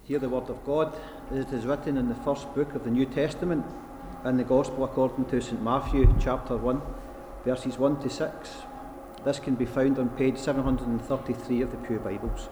Hear the word of God as it is written in the first book of the New Testament, in the Gospel according to St. Matthew, chapter 1, verses 1 to 6. This can be found on page 733 of the Pew Bibles.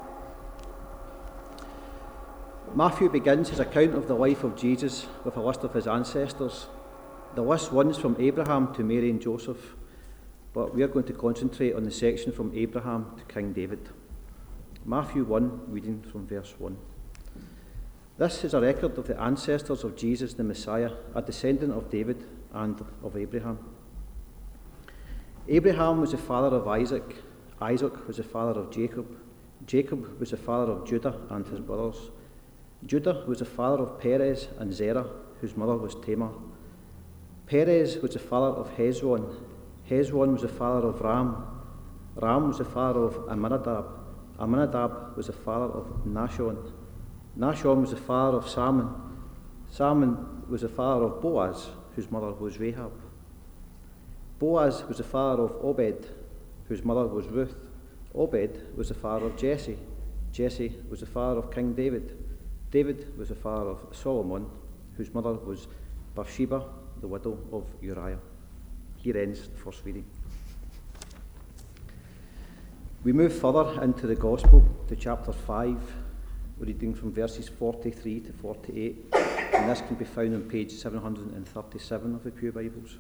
Matthew begins his account of the life of Jesus with a list of his ancestors. The list runs from Abraham to Mary and Joseph, but we are going to concentrate on the section from Abraham to King David. Matthew 1, reading from verse 1. This is a record of the ancestors of Jesus the Messiah, a descendant of David and of Abraham. Abraham was the father of Isaac. Isaac was the father of Jacob. Jacob was the father of Judah and his brothers. Judah was the father of Perez and Zerah, whose mother was Tamar. Perez was the father of Hezron. Hezron was the father of Ram. Ram was the father of Amminadab. Amminadab was the father of Nahshon. Nahshon was the father of Salmon. Salmon was the father of Boaz, whose mother was Rahab. Boaz was the father of Obed, whose mother was Ruth. Obed was the father of Jesse. Jesse was the father of King David. David was the father of Solomon, whose mother was Bathsheba, the widow of Uriah. Here ends the first reading. We move further into the Gospel to chapter 5, reading from verses 43 to 48, and this can be found on page 737 of the Pew Bibles.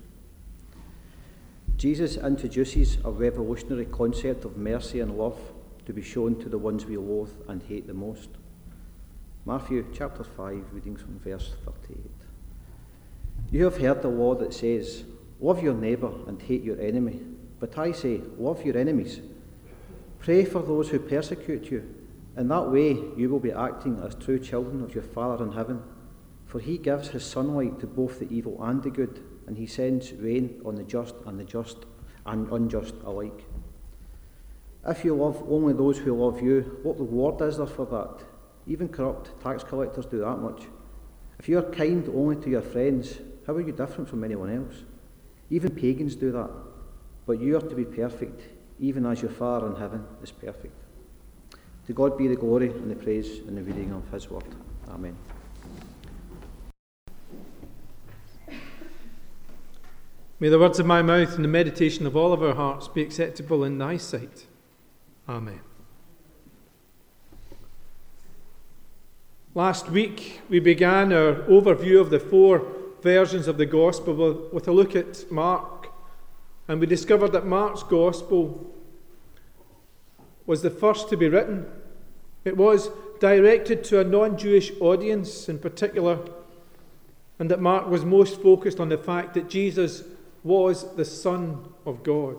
Jesus introduces a revolutionary concept of mercy and love to be shown to the ones we loathe and hate the most. Matthew chapter 5, reading from verse 38. You have heard the law that says, love your neighbour and hate your enemy. But I say, love your enemies. Pray for those who persecute you. In that way you will be acting as true children of your Father in heaven. For he gives his sunlight to both the evil and the good, and he sends rain on the just and unjust alike. If you love only those who love you, what reward is there for that? Even corrupt tax collectors do that much. If you are kind only to your friends, how are you different from anyone else? Even pagans do that. But you are to be perfect, even as your Father in heaven is perfect. To God be the glory and the praise in the reading of his word. Amen. May the words of my mouth and the meditation of all of our hearts be acceptable in thy sight. Amen. Last week we began our overview of the four versions of the Gospel with a look at Mark, and we discovered that Mark's Gospel was the first to be written. It was directed to a non-Jewish audience in particular, and that Mark was most focused on the fact that Jesus was the Son of God.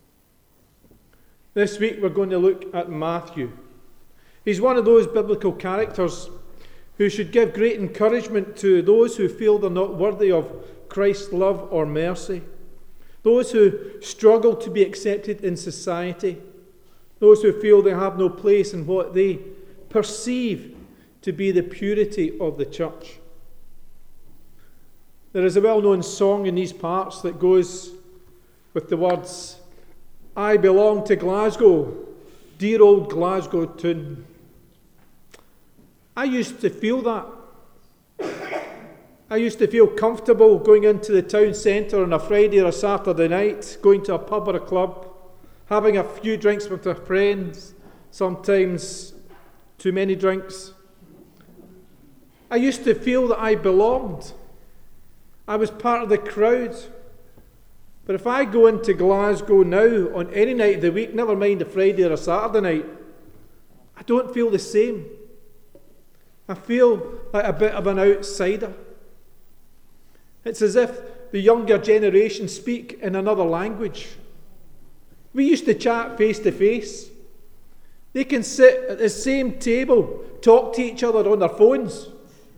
This week we're going to look at Matthew. He's one of those biblical characters who should give great encouragement to those who feel they're not worthy of Christ's love or mercy, those who struggle to be accepted in society, those who feel they have no place in what they perceive to be the purity of the church. There is a well-known song in these parts that goes with the words, I belong to Glasgow, dear old Glasgow town. I used to feel that. I used to feel comfortable going into the town centre on a Friday or a Saturday night, going to a pub or a club, having a few drinks with our friends, sometimes too many drinks. I used to feel that I belonged. I was part of the crowd. But if I go into Glasgow now on any night of the week, never mind a Friday or a Saturday night, I don't feel the same. I feel like a bit of an outsider. It's as if the younger generation speak in another language. We used to chat face to face. They can sit at the same table, talk to each other on their phones.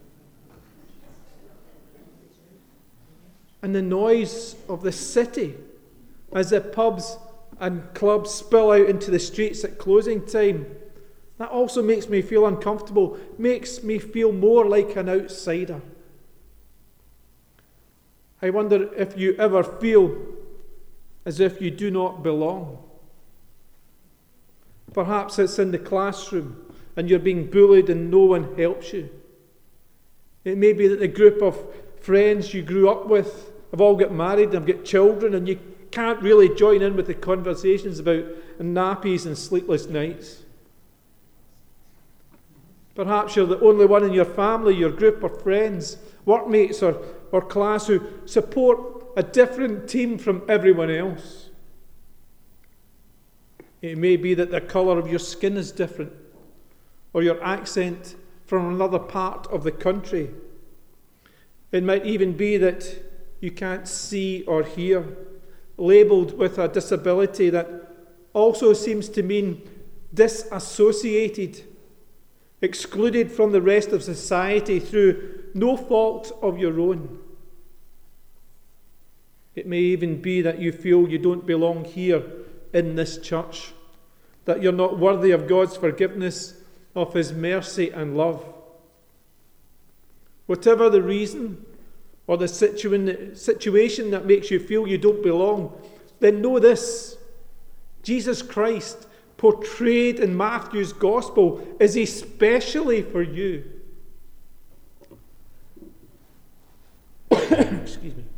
And the noise of the city as the pubs and clubs spill out into the streets at closing time, that also makes me feel uncomfortable, makes me feel more like an outsider. I wonder if you ever feel as if you do not belong. Perhaps it's in the classroom, and you're being bullied and no one helps you. It may be that the group of friends you grew up with have all got married and have got children, and you can't really join in with the conversations about nappies and sleepless nights. Perhaps you're the only one in your family, your group of friends, workmates or class who support a different team from everyone else. It may be that the colour of your skin is different, or your accent from another part of the country. It might even be that you can't see or hear, labelled with a disability that also seems to mean disassociated, excluded from the rest of society through no fault of your own. It may even be that you feel you don't belong here in this church, that you're not worthy of God's forgiveness, of His mercy and love. Whatever the reason or the situation that makes you feel you don't belong, then know this: Jesus Christ, portrayed in Matthew's Gospel, is especially for you. Excuse me.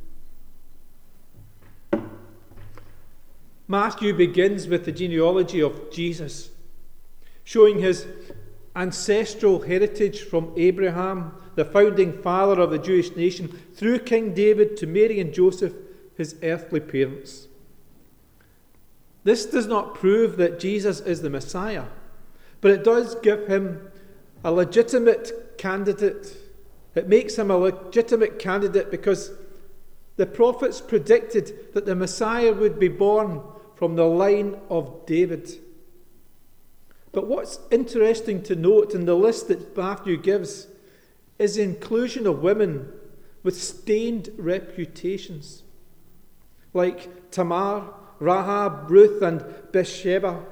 Matthew begins with the genealogy of Jesus, showing his ancestral heritage from Abraham, the founding father of the Jewish nation, through King David to Mary and Joseph, his earthly parents. This does not prove that Jesus is the Messiah, but it does give him a legitimate candidate. It makes him a legitimate candidate because the prophets predicted that the Messiah would be born from the line of David. But what's interesting to note in the list that Matthew gives is the inclusion of women with stained reputations, like Tamar, Rahab, Ruth, and Bathsheba,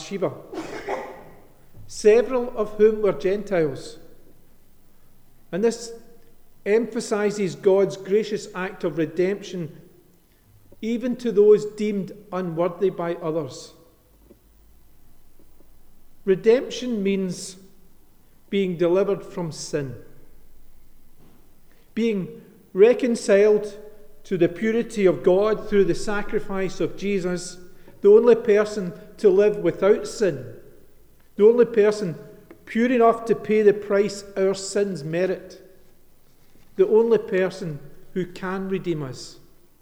several of whom were Gentiles. And this emphasizes God's gracious act of redemption even to those deemed unworthy by others. Redemption means being delivered from sin, being reconciled to the purity of God through the sacrifice of Jesus, the only person to live without sin, the only person pure enough to pay the price our sins merit, the only person who can redeem us.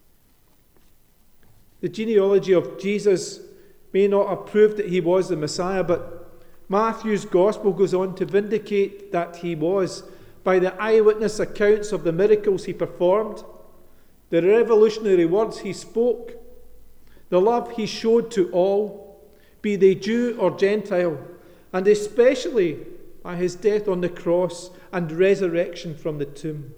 The genealogy of Jesus may not have proved that he was the Messiah, but Matthew's Gospel goes on to vindicate that he was by the eyewitness accounts of the miracles he performed, the revolutionary words he spoke, the love he showed to all, be they Jew or Gentile, and especially by his death on the cross and resurrection from the tomb.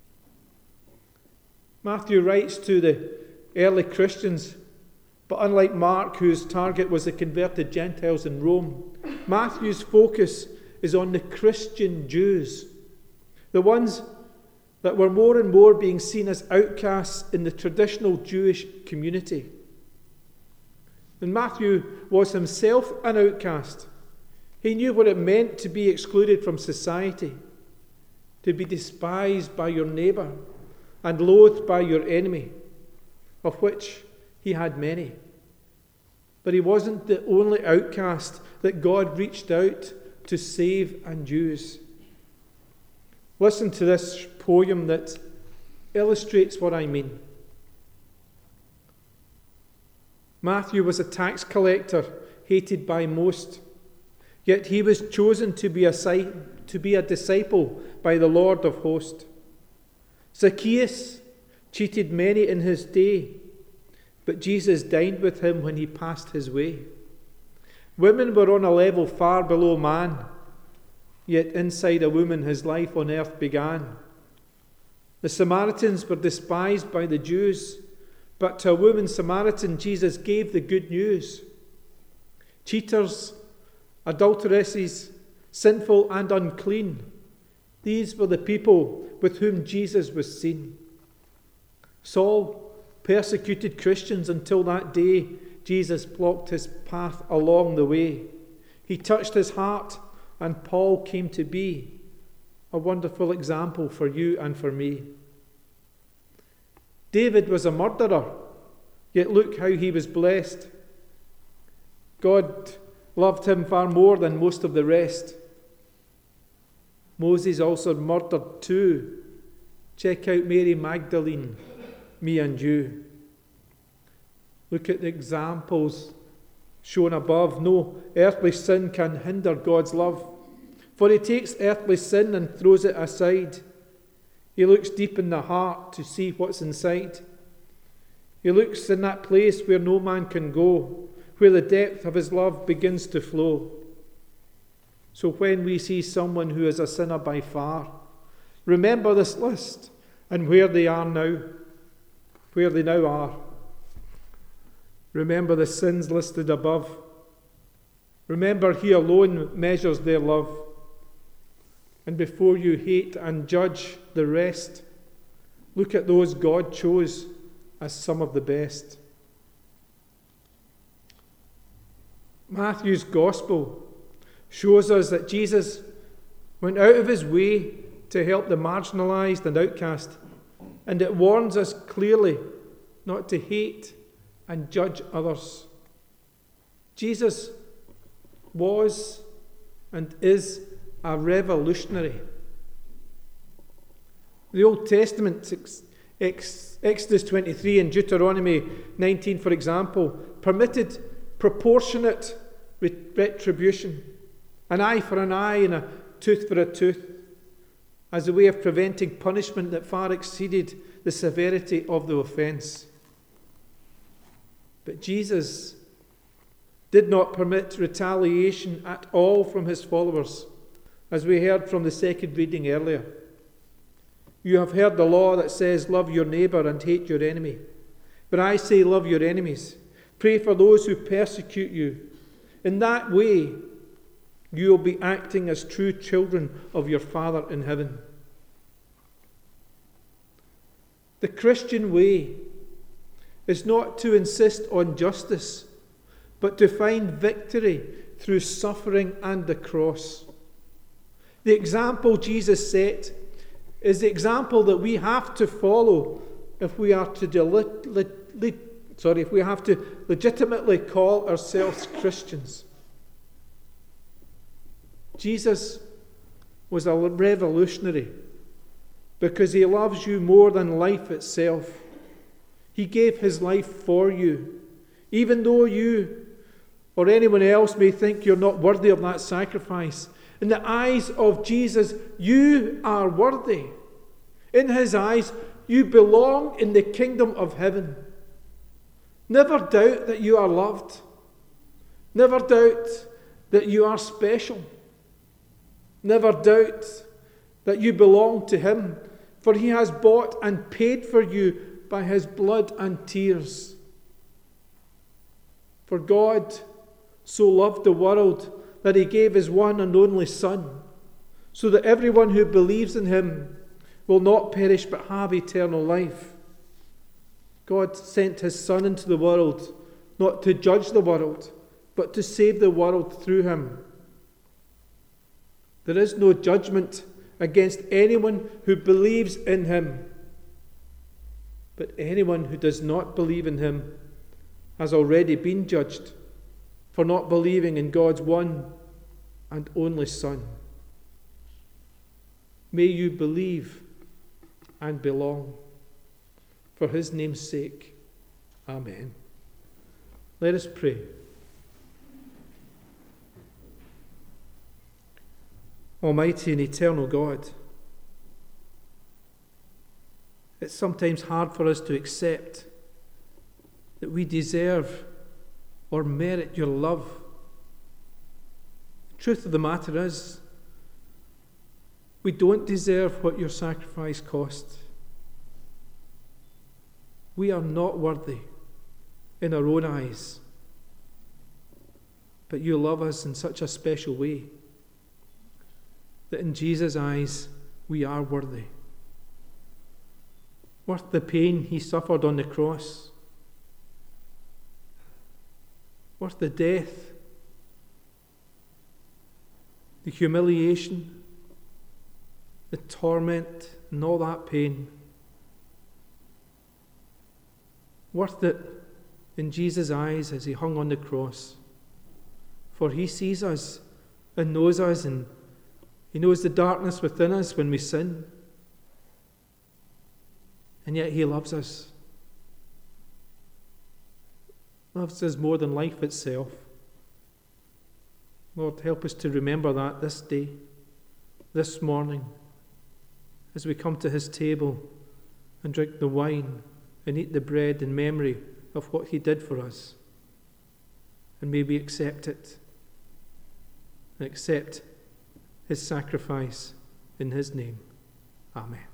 Matthew writes to the early Christians, but unlike Mark, whose target was the converted Gentiles in Rome, Matthew's focus is on the Christian Jews, the ones that were more and more being seen as outcasts in the traditional Jewish community. And Matthew was himself an outcast. He knew what it meant to be excluded from society, to be despised by your neighbour and loathed by your enemy, of which he had many. But he wasn't the only outcast that God reached out to save and use. Listen to this poem that illustrates what I mean. Matthew was a tax collector, hated by most, yet he was chosen to be a disciple by the Lord of hosts. Zacchaeus cheated many in his day, but Jesus dined with him when he passed his way. Women were on a level far below man, yet inside a woman his life on earth began. The Samaritans were despised by the Jews, but to a woman Samaritan Jesus gave the good news. Cheaters, adulteresses, sinful and unclean, these were the people with whom Jesus was seen. Saul persecuted Christians until that day Jesus blocked his path along the way. He touched his heart and Paul came to be a wonderful example for you and for me. David was a murderer, yet look how he was blessed. God loved him far more than most of the rest. Moses also murdered too. Check out Mary Magdalene, me and you. Look at the examples shown above. No earthly sin can hinder God's love, for he takes earthly sin and throws it aside. He looks deep in the heart to see what's inside. He looks in that place where no man can go, where the depth of his love begins to flow. So when we see someone who is a sinner by far, remember this list and where they are now, where they now are. Remember the sins listed above. Remember he alone measures their love. And before you hate and judge the rest, look at those God chose as some of the best. Matthew's Gospel shows us that Jesus went out of his way to help the marginalized and outcast, and it warns us clearly not to hate and judge others. Jesus was and is a revolutionary. The Old Testament, Exodus 23 and Deuteronomy 19, for example, permitted proportionate retribution, an eye for an eye and a tooth for a tooth, as a way of preventing punishment that far exceeded the severity of the offence. But Jesus did not permit retaliation at all from his followers, as we heard from the second reading earlier. You have heard the law that says, love your neighbour and hate your enemy. But I say, love your enemies. Pray for those who persecute you. In that way, you will be acting as true children of your Father in heaven. The Christian way is not to insist on justice, but to find victory through suffering and the cross. The example Jesus set is the example that we have to follow if we are to if we have to legitimately call ourselves Christians. Jesus was a revolutionary because he loves you more than life itself. He gave his life for you, even though you or anyone else may think you're not worthy of that sacrifice. In the eyes of Jesus, you are worthy. In his eyes, you belong in the kingdom of heaven. Never doubt that you are loved. Never doubt that you are special. Never doubt that you belong to him, for he has bought and paid for you by his blood and tears. For God so loved the world that he gave his one and only Son, so that everyone who believes in him will not perish but have eternal life. God sent his Son into the world, not to judge the world, but to save the world through him. There is no judgment against anyone who believes in him, but anyone who does not believe in him has already been judged for not believing in God's one and only Son. May you believe and belong. For his name's sake. Amen. Let us pray. Almighty and eternal God, it's sometimes hard for us to accept that we deserve or merit your love. The truth of the matter is, we don't deserve what your sacrifice cost. We are not worthy in our own eyes, but you love us in such a special way that in Jesus' eyes we are worthy. Worth the pain he suffered on the cross, worth the death the humiliation, the torment, and all that pain. Worth it in Jesus' eyes as he hung on the cross. For he sees us and knows us, and he knows the darkness within us when we sin. And yet he loves us. Loves us more than life itself. Lord, help us to remember that this day, this morning, as we come to his table and drink the wine and eat the bread in memory of what he did for us. And may we accept it and accept his sacrifice in his name. Amen.